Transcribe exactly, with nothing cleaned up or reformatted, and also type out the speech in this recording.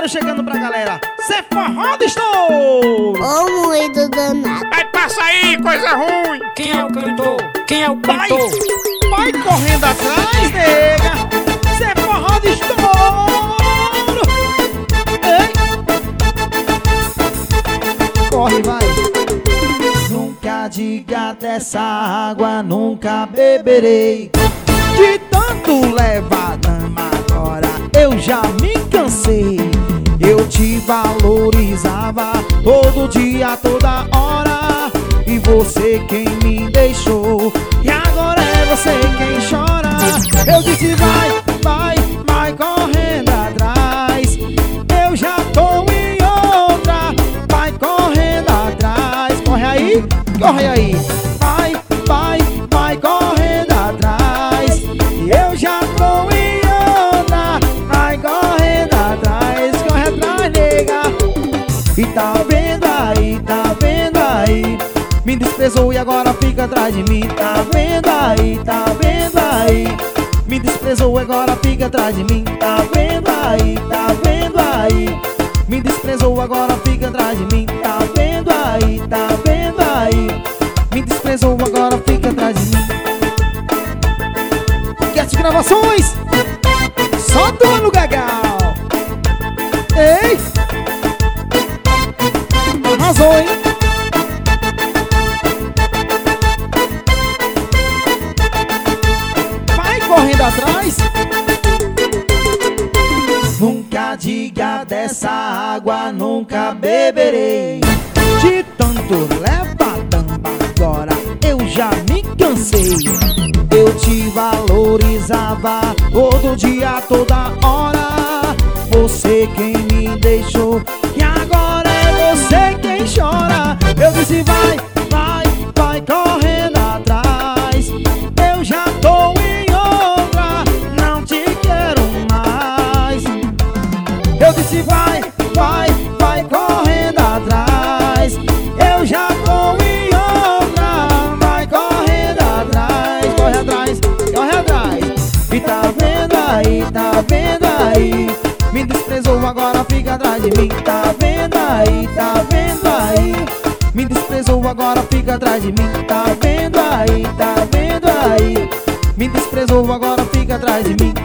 chegando pra galera. Cê forró do estouro. Ô moído danado. Vai, passa aí, coisa ruim. Quem é o cantor? Quem é o Vai, cantor? vai correndo atrás, nega. Cê forró do estouro. Ei. Corre, vai. Nunca diga dessa água, nunca beberei. De tanto levar dama, agora eu já me cansei. Eu te valorizava todo dia, toda hora, e você quem me deixou, e agora é você quem chora. Eu disse vai, vai, vai correndo atrás, eu já tô em outra. Vai correndo atrás, corre aí, corre aí. Vai, vai, vai correndo atrás, eu já tô em outra. Vai correndo atrás, corre atrás, nega. E tá vendo aí, tá vendo aí, me desprezou e agora fica atrás de mim. Tá vendo aí, tá vendo aí, me desprezou e agora fica atrás de mim. Tá vendo aí, tá vendo aí, me desprezou agora fica atrás de mim. Tá vendo aí, tá vendo aí, me desprezou agora fica atrás de mim. Cat Gravações, só dono Gagal. Ei, arrasou, hein? Vai correndo atrás. Nunca diga dessa água, nunca beberei. De tanto levar damba, agora eu já me cansei. Eu te valorizava todo dia, toda hora, você quem me deixou, e agora é você quem chora. Eu disse vai, vai, vai correndo atrás, eu já tô em outra, não te quero mais. Eu disse vai, vai, vai correndo atrás, eu já tô em outra. Vai correndo atrás, corre atrás, corre atrás. E tá vendo aí, tá vendo aí, me desprezou agora fica atrás de mim. Tá vendo aí, tá vendo aí, me desprezou agora fica atrás de mim. Tá vendo aí, tá vendo aí, me desprezou agora fica atrás de mim.